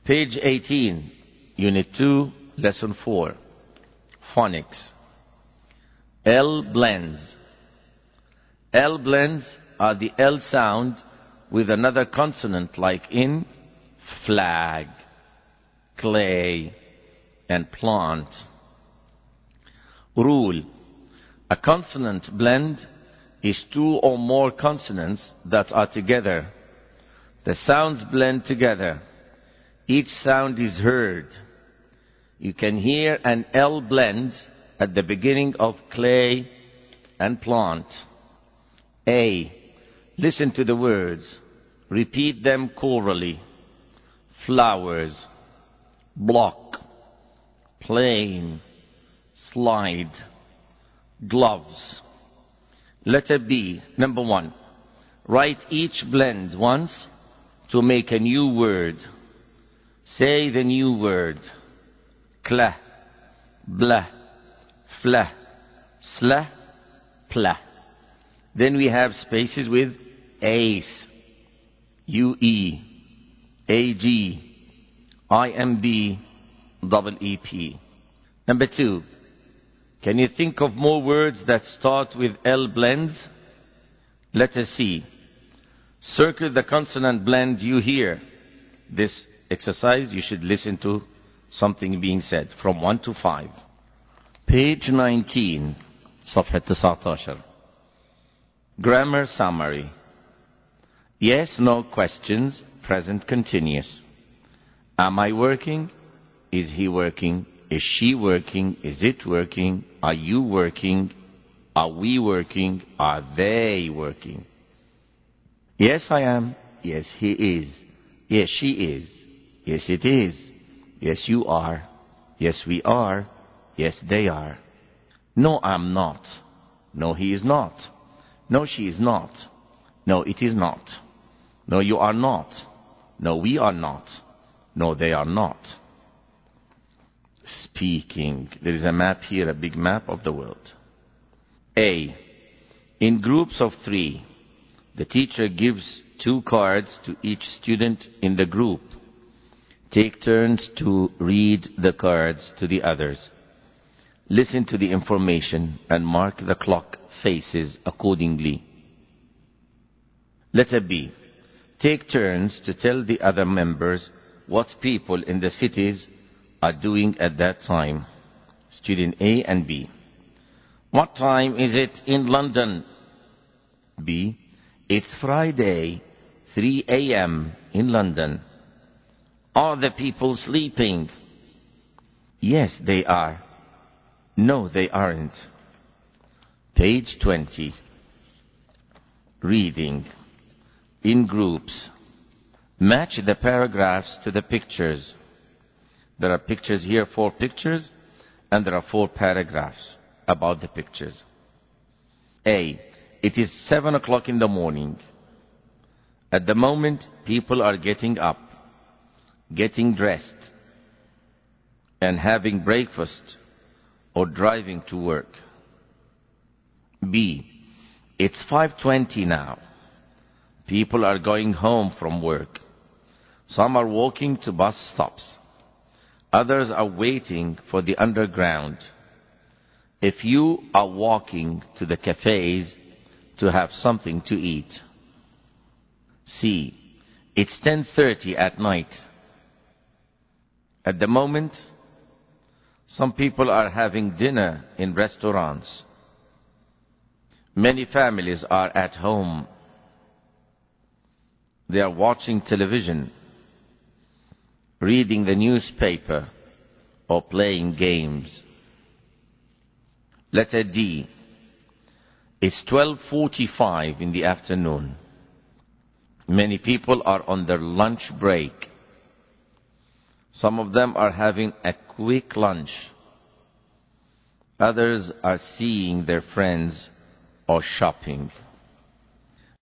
Page 18, Unit 2, Lesson 4, Phonics. L blends. L blends are the L sound with another consonant like in flag, clay, and plant. Rule. A consonant blend is two or more consonants that are together. The sounds blend together. Each sound is heard. You can hear an L blend at the beginning of clay and plant. A. Listen to the words. Repeat them chorally. Flowers, block, plane, slide, gloves. Letter B, number 1. Write each blend once to make a new word. Say the new word. Kla, blah, flah, slah, plah. Then we have spaces with ace, UE, AG, IMB, double EP. Number 2. Can you think of more words that start with L blends? Letter C. Circle the consonant blend you hear. This exercise you should listen to something being said from 1 to 5. Page 19, صفحة 19. Grammar summary. Yes, no questions, present continuous. Am I working? Is he working? Is she working? Is it working? Are you working? Are we working? Are they working? Yes, I am. Yes, he is. Yes, she is. Yes, it is. Yes, you are. Yes, we are. Yes, they are. No, I'm not. No, he is not. No, she is not. No, it is not. No, you are not. No, we are not. No, they are not. Speaking. There is a map here, a big map of the world. A. In groups of 3, the teacher gives 2 cards to each student in the group. Take turns to read the cards to the others. Listen to the information and mark the clock faces accordingly. Letter B. Take turns to tell the other members what people in the cities are doing at that time. Student A and B. What time is it in London? B. It's Friday, 3 a.m. in London. Are the people sleeping? Yes, they are. No, they aren't. Page 20. Reading. In groups. Match the paragraphs to the pictures. There are pictures here, 4 pictures, and there are 4 paragraphs about the pictures. A. It is 7 o'clock in the morning. At the moment, people are getting up, getting dressed, and having breakfast or driving to work. B. It's 5:20 now. People are going home from work. Some are walking to bus stops. Others are waiting for the underground. If you are walking to the cafes to have something to eat. C. It's 10:30 at night. At the moment, some people are having dinner in restaurants. Many families are at home. They are watching television, reading the newspaper, or playing games. Letter D. It's 12:45 in the afternoon. Many people are on their lunch break. Some of them are having a quick lunch. Others are seeing their friends or shopping.